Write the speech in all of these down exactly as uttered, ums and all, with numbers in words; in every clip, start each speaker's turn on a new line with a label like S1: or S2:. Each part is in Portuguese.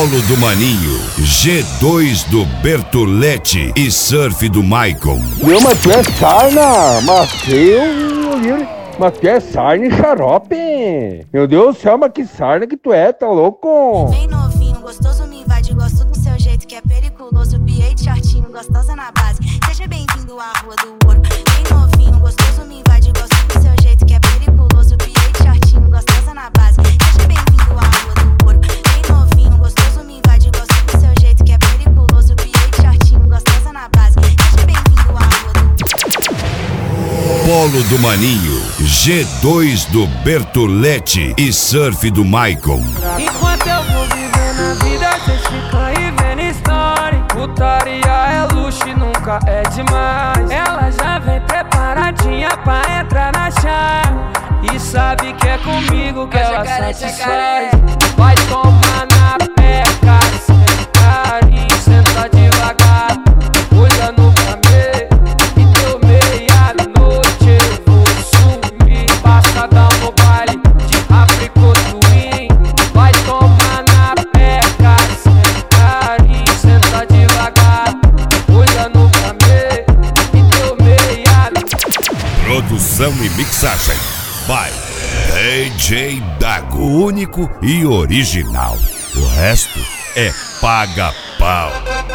S1: Polo do Maninho, G dois do Bertolete e Surf do Maicon.
S2: Meu, mas tu é sarna, mas eu... Mas tu é sarna e xarope. Meu Deus do céu, mas que sarna que tu é, tá louco?
S3: Bem novinho, gostoso, me invade, gosto do seu jeito que é periculoso. Piei de shortinho, gostosa na base. Seja bem-vindo à Rua do Ouro. Bem novinho, gostoso, me invade, gosto do seu jeito que é periculoso. Piei de shortinho, gostosa na base. Seja bem-vindo à Rua do Ouro. Bem novinho, gostoso, me invade, gosto do seu jeito que é periculoso. Piei de shortinho, gostosa na base. Seja bem-vindo à Rua do Ouro.
S1: Polo do Maninho, G dois do Bertolete e Surf do Maicon.
S4: Enquanto eu vou vivendo a vida, cês ficam aí vendo story. Putaria é luxo e nunca é demais. Ela já vem preparadinha pra entrar na chave e sabe que é comigo que ela satisfaz. Vai tomar na peca, sem carinho, senta devagar, olhando pra mim. E deu meia-noite, eu vou sumir. Passadão no baile de Africo Twin. Vai tomar na peca, sem carinho, senta devagar, olhando pra mim. E deu meia-noite.
S1: Produção e mixagem by D J Dago, o único e original. O resto é paga-pau.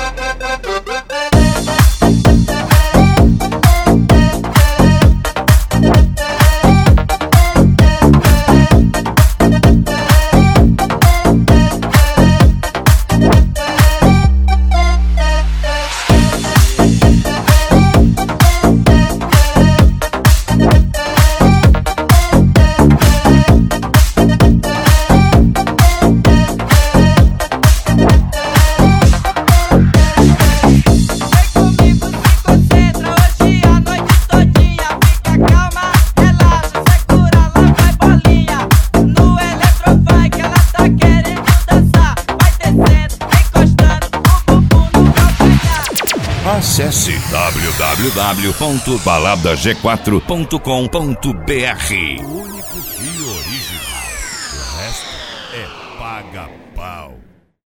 S1: Acesse w w w ponto balada g quatro ponto com ponto b r. O único e original. O resto é paga-pau.